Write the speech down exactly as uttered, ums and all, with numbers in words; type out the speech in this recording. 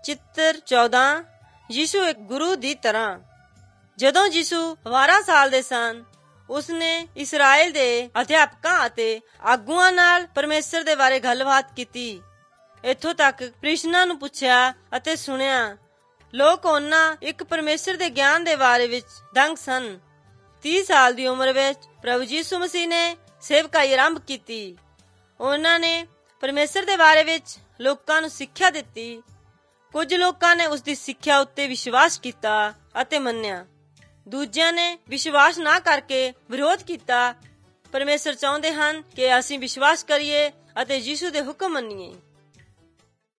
ਚਿੱਤਰ ਚੌਦਾਂ। ਯਿਸੂ ਇੱਕ ਗੁਰੂ ਦੀ ਤਰ੍ਹਾਂ। ਜਦੋਂ ਯਿਸੂ ਬਾਰਾਂ ਸਾਲ ਦੇ ਸਨ, ਉਸਨੇ ਇਸਰਾਏਲ ਦੇ ਅਧਿਆਪਕਾਂ ਅਤੇ ਆਗੂਆਂ ਨਾਲ ਪਰਮੇਸ਼ਰ ਦੇ ਬਾਰੇ ਗੱਲਬਾਤ ਕੀਤੀ। ਇੱਥੋਂ ਤੱਕ ਪ੍ਰਿਸ਼ਨਾਂ ਨੂੰ ਪੁੱਛਿਆ ਅਤੇ ਸੁਣਿਆ। ਲੋਕ ਉਹਨਾਂ ਇੱਕ ਪਰਮੇਸ਼ਰ ਦੇ ਗਿਆਨ ਦੇ ਬਾਰੇ ਵਿੱਚ ਦੰਗ ਸਨ। ਤੀਹ ਸਾਲ ਦੀ ਉਮਰ ਵਿੱਚ ਪ੍ਰਭੂ ਯਿਸੂ ਮਸੀਹ ਨੇ ਸੇਵਕਾਈ ਆਰੰਭ ਕੀਤੀ। ਉਹਨਾਂ ਨੇ ਪਰਮੇਸ਼ਰ ਦੇ ਬਾਰੇ ਵਿੱਚ ਲੋਕਾਂ ਨੂੰ ਸਿੱਖਿਆ ਦਿੱਤੀ। ਕੁਝ ਲੋਕਾਂ ਨੇ ਉਸ ਦੀ ਸਿੱਖਿਆ ਉੱਤੇ ਵਿਸ਼ਵਾਸ ਕੀਤਾ ਅਤੇ ਮੰਨਿਆ। ਦੂਜਿਆਂ ਨੇ ਵਿਸ਼ਵਾਸ ਨਾ ਕਰਕੇ ਵਿਰੋਧ ਕੀਤਾ। ਪਰਮੇਸ਼ਰ ਚਾਹੁੰਦੇ ਹਨ ਕਿ ਅਸੀਂ ਵਿਸ਼ਵਾਸ ਕਰੀਏ ਅਤੇ ਯਿਸੂ ਦੇ ਹੁਕਮ ਮੰਨੀਏ।